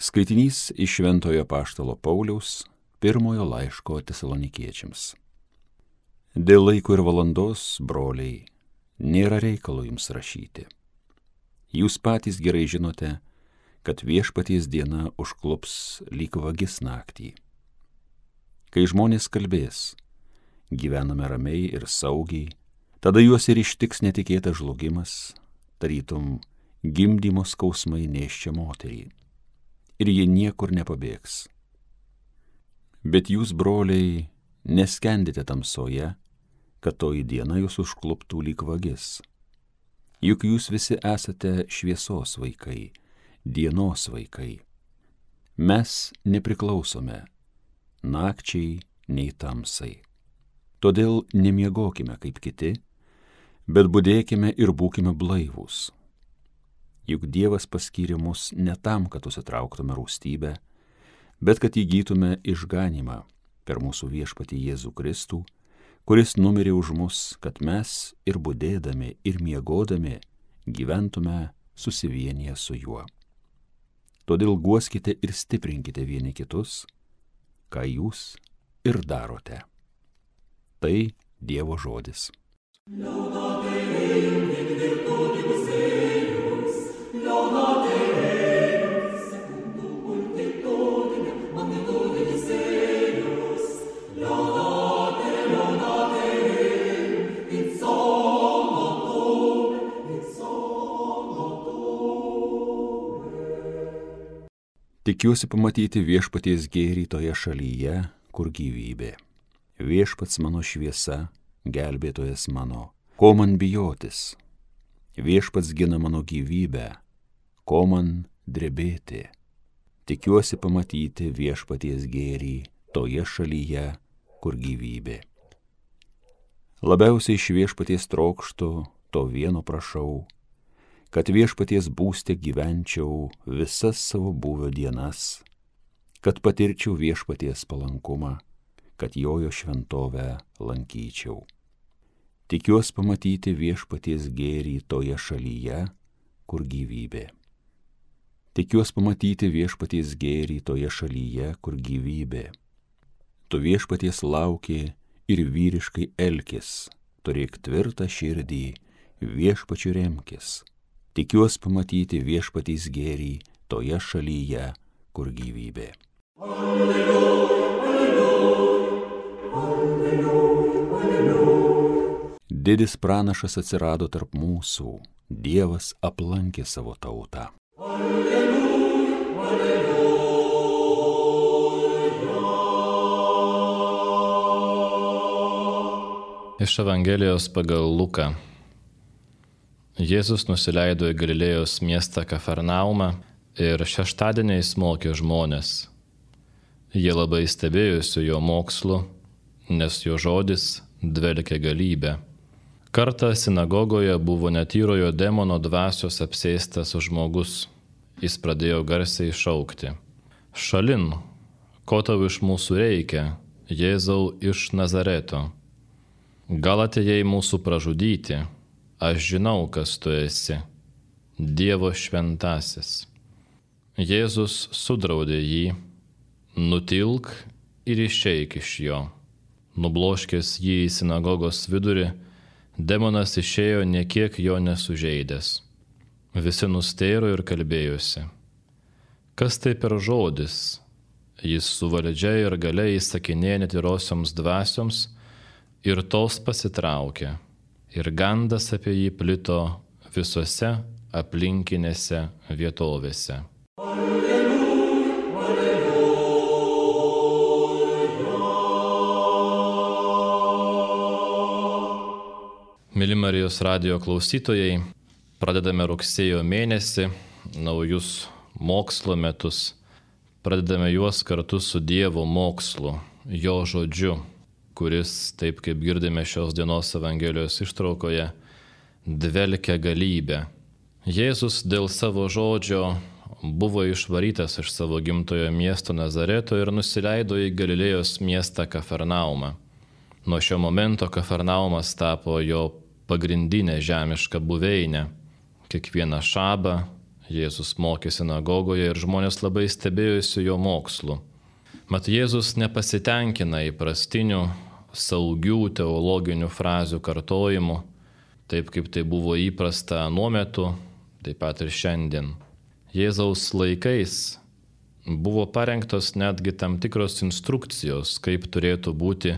Skaitinys iš Šventojo Apaštalo Pauliaus pirmojo laiško Tesalonikiečiams. Dėl laiko ir valandos, broliai, nėra reikalo jums rašyti. Jūs patys gerai žinote, kad viešpaties diena užklups lyg vagis naktį. Kai žmonės kalbės, gyvename ramiai ir saugiai, tada juos ir ištiks netikėtas žlugimas, tarytum gimdymo skausmai nėščia moterį. Ir jie niekur nepabėgs. Bet jūs, broliai, neskendite tamsoje, kad toji diena jūs užkluptų lyg vagis. Juk jūs visi esate šviesos vaikai, dienos vaikai. Mes nepriklausome nakčiai nei tamsai. Todėl nemiegokime kaip kiti, bet budėkime ir būkime blaivūs. Juk Dievas paskyrė mus ne tam, kad užsitrauktume rūstybę, bet kad įgytume išganymą per mūsų viešpatį Jėzų Kristų, kuris numirė už mus, kad mes ir budėdami, ir miegodami gyventume susivienyje su juo. Todėl guoskite ir stiprinkite vieni kitus, ką jūs ir darote. Tai Dievo žodis. Tikiuosi pamatyti viešpaties gėrį toje šalyje, kur gyvybė. Viešpats mano šviesa, gelbėtojas mano, ko man bijotis? Viešpats gina mano gyvybę, ko man drebėti? Tikiuosi pamatyti viešpaties gėrį toje šalyje, kur gyvybė. Labiausiai iš viešpaties trokštu, to vieno prašau, kad viešpaties būste gyvenčiau visas savo būvio dienas, kad patirčiau viešpaties palankumą, kad jojo šventovę lankyčiau. Tikiuosi pamatyti viešpaties gėrį toje šalyje, kur gyvybė. Tikiuosi pamatyti viešpaties gėrį toje šalyje, kur gyvybė. Tu viešpaties lauki ir vyriškai elkis, turėk tvirtą širdį, viešpačiu remkis. Tikiuosi pamatyti viešpaties gėrį toje šalyje, kur gyvybė. Alleluja, alleluja, alleluja, alleluja. Didis pranašas atsirado tarp mūsų, Dievas aplankė savo tautą. Alleluja, alleluja. Iš Evangelijos pagal Luką. Jėzus nusileido į Galilėjos miestą Kafarnaumą ir šeštadieniais mokė žmones. Jie labai stebėjosi jo mokslu, nes jo žodis dvelkė galybę. Kartą sinagogoje buvo netyrojo demono dvasios apsėstas žmogus. Jis pradėjo garsiai šaukti: Šalin, ko tau iš mūsų reikia, Jėzau iš Nazareto? Gal atėjai mūsų pražudyti? Aš žinau, kas tu esi, Dievo šventasis. Jėzus sudraudė jį: nutilk ir išeik iš jo. Nubloškęs jį į sinagogos vidurį, demonas išėjo nė kiek jo nesužeidęs. Visi nustėro ir kalbėjosi: kas tai per žodis? Jis su valdžia ir galia įsakinėja netyrosioms dvasioms, ir tos pasitraukė. Ir gandas apie jį plito visose aplinkinėse vietovėse. Alleluja, alleluja. Mili Marijos radijo klausytojai, pradedame rugsėjo mėnesį, naujus mokslo metus. Pradedame juos kartu su Dievo mokslu, jo žodžiu, kuris, taip kaip girdime šios dienos Evangelijos ištraukoje, dvelkia galybę. Jėzus dėl savo žodžio buvo išvarytas iš savo gimtojo miesto Nazareto ir nusileido į Galilėjos miestą Kafarnaumą. Nuo šio momento Kafarnaumas tapo jo pagrindinė žemiška buveinė. Kiekvieną šabą Jėzus mokė sinagogoje ir žmonės labai stebėjosi jo mokslu. Mat Jėzus nepasitenkina įprastinių, saugių teologinių frazių kartojimu, taip kaip tai buvo įprasta anuo metu, taip pat ir šiandien. Jėzaus laikais buvo parengtos netgi tam tikros instrukcijos, kaip turėtų būti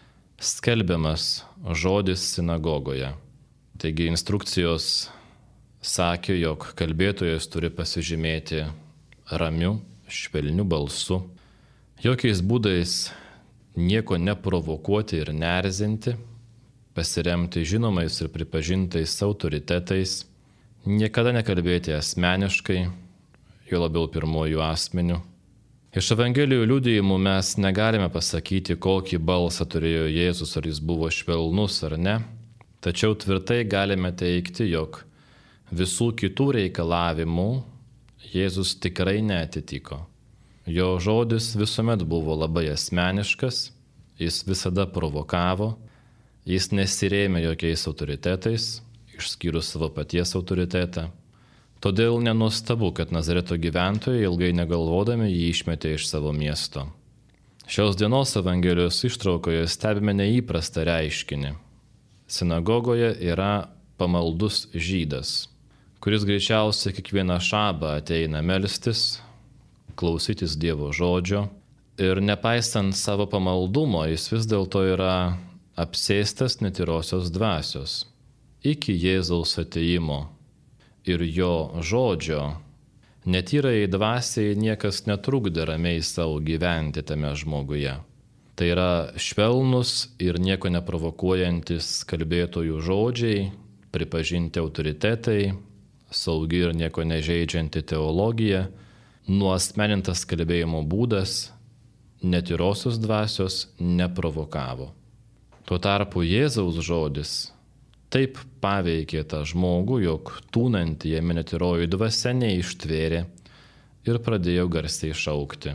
skelbiamas žodis sinagogoje. Taigi instrukcijos sakė, jog kalbėtojas turi pasižymėti ramiu, švelniu balsu, jokiais būdais nieko neprovokuoti ir neerzinti, pasiremti žinomais ir pripažintais autoritetais, niekada nekalbėti asmeniškai, jo labiau pirmojų asmenių. Iš Evangelijų liudijimų mes negalime pasakyti, kokį balsą turėjo Jėzus, ar jis buvo švelnus ar ne, tačiau tvirtai galime teigti, jog visų kitų reikalavimų Jėzus tikrai neatitiko. Jo žodis visuomet buvo labai asmeniškas, jis visada provokavo, jis nesirėmė jokiais autoritetais, išskyrus savo paties autoritetą. Todėl nenuostabu, kad Nazareto gyventojai ilgai negalvodami jį išmetė iš savo miesto. Šios dienos Evangelijos ištraukoje stebime neįprastą reiškinį. Sinagogoje yra pamaldus žydas, kuris greičiausiai kiekvieną šabą ateina melstis, klausytis Dievo žodžio ir nepaisant savo pamaldumo, jis vis dėlto yra apsėstas netyrosios dvasios. Iki Jėzaus atėjimo ir jo žodžio netyrai dvasiai niekas netrukdė ramiai savo gyventi tame žmoguje. Tai yra švelnus ir nieko neprovokuojantis kalbėtojų žodžiai, pripažinti autoritetai, saugi ir nieko nežeidžianti teologija, nuasmenintas kalbėjimo būdas, netyrosios dvasios neprovokavo. Tuo tarpu Jėzaus žodis taip paveikė tą žmogų, jog tūnanti jame netyroji dvasia neištvėrė ir pradėjo garsiai šaukti.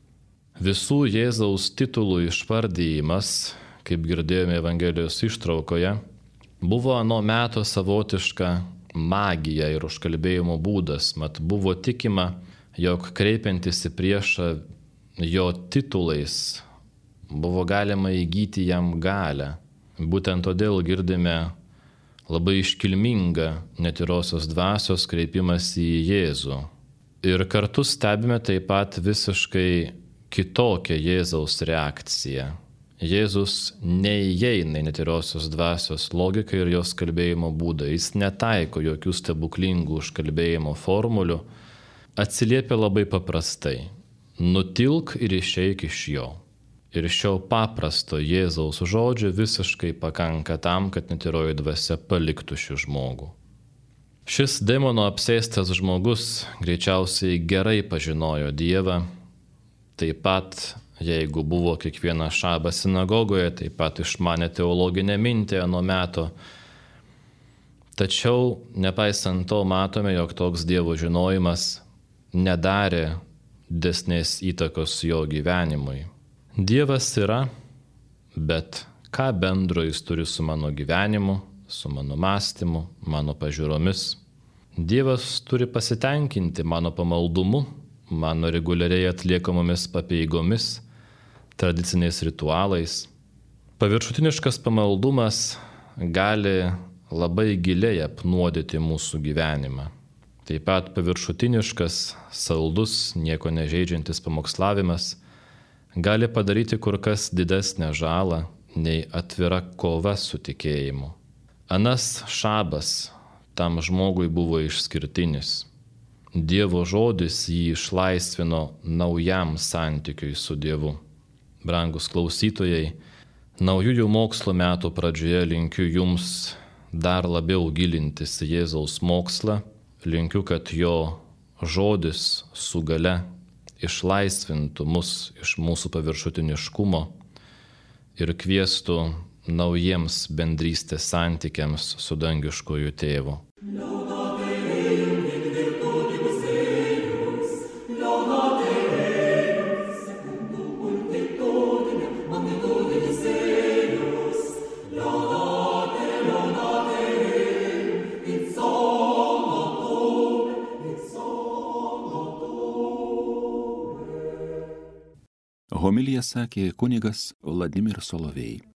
Visų Jėzaus titulų išvardyjimas, kaip girdėjome Evangelijos ištraukoje, buvo ano meto savotiška magija ir užkalbėjimo būdas, mat buvo tikima, jog kreipiantis į priešą jo titulais buvo galima įgyti jam galią. Būtent todėl girdime labai iškilmingą netyrosios dvasios kreipimas į Jėzų. Ir kartu stebime taip pat visiškai kitokią Jėzaus reakciją. Jėzus neįeina į netyrosios dvasios logiką ir jos kalbėjimo būdą. Jis netaiko jokių stebuklingų užkalbėjimo formulių, atsiliepia labai paprastai. Nutilk ir išeik iš jo. Ir šio paprasto Jėzaus žodžio visiškai pakanka tam, kad netyroji dvasia paliktų šį žmogų. Šis demono apsėstas žmogus greičiausiai gerai pažinojo Dievą, taip pat, jeigu buvo kiekvieną šabą sinagogoje, taip pat išmanė teologinę mintį ano meto. Tačiau, nepaisant to, matome, jog toks Dievo žinojimas nedarė didesnės įtakos jo gyvenimui. Dievas yra, bet ką bendro jis turi su mano gyvenimu, su mano mąstymu, mano pažiūromis? Dievas turi pasitenkinti mano pamaldumu, mano reguliariai atliekamomis papeigomis, tradiciniais ritualais. Paviršutiniškas pamaldumas gali labai giliai apnuodyti mūsų gyvenimą. Taip pat paviršutiniškas, saldus, nieko nežeidžiantis pamokslavimas gali padaryti kur kas didesnę žalą nei atvira kova su tikėjimu. Anas šabas tam žmogui buvo išskirtinis. Dievo žodis jį išlaisvino naujam santykiui su Dievu. Brangus klausytojai, naujųjų mokslo metų pradžioje linkiu jums dar labiau gilintis į Jėzaus mokslą, linkiu, kad jo žodis su galia išlaisvintų mus iš mūsų paviršutiniškumo ir kviestų naujiems bendrystės santykiams su dangiškuoju Tėvu. It's Homiliją sakė kunigas Vladimir Solovej.